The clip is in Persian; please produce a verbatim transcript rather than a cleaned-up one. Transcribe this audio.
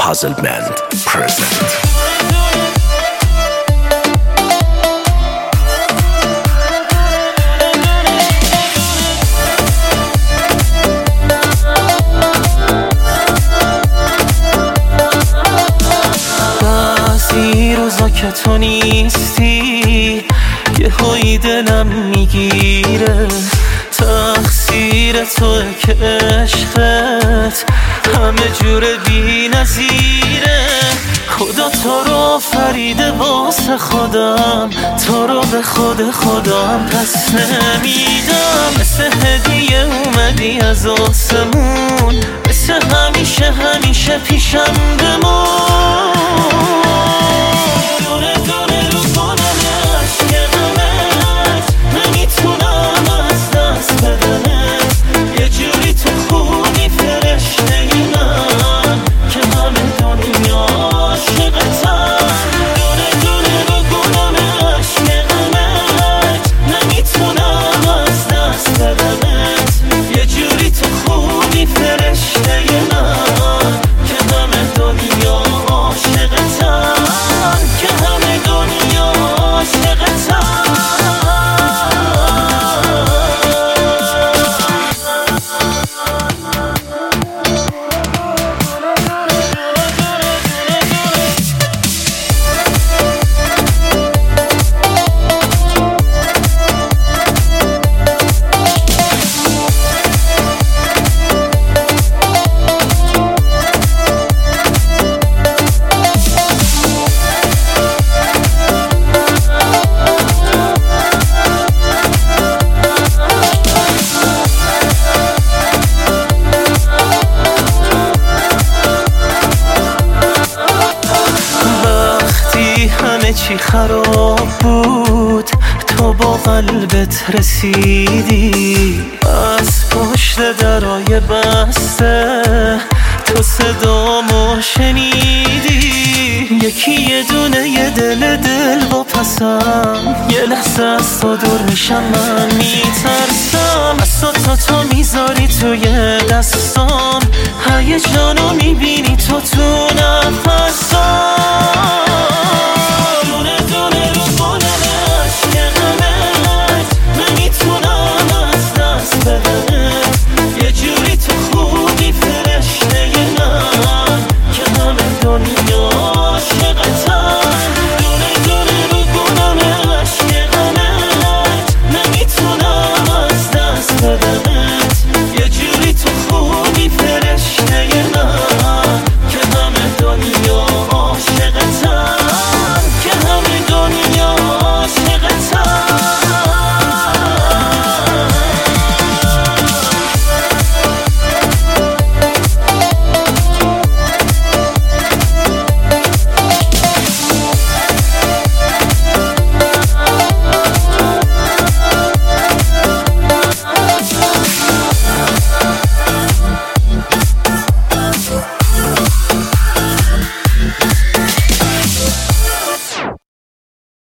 Puzzle Band present. بعضی روزا که تو نیستی یه هایی دلم میگیره، تقصیر توه که عشقت همه جور بی نظیره. خدا تو رو آفریده واسه خودم، تو رو به خود خودم پس نمیدم. مثل هدیه اومدی از آسمون، مثل همیشه همیشه پیشم بمون. دونه دونه رو کنم عشق غمت، نمیتونم از دست بدمت. یه جوری تو خونی فرشته من که همه دنیا عاشقتم. دونه دونه رو کنم عشق غمت، نمیتونم از دست بدمت. یه جوری تو خونی فرشته من که همه دنیا عاشقتم، که همه دنیا عاشقتم. همه چی خراب بود تو با قلبت رسیدی، از پشت درای بسته تو صدامو شنیدی. یکی یه دونه یه دل دل با پسم، یه لحظه از تو دور میشم من میترسم. از تو تا تو میذاری توی دستام، هیجانو میبینی تو تو نفسام.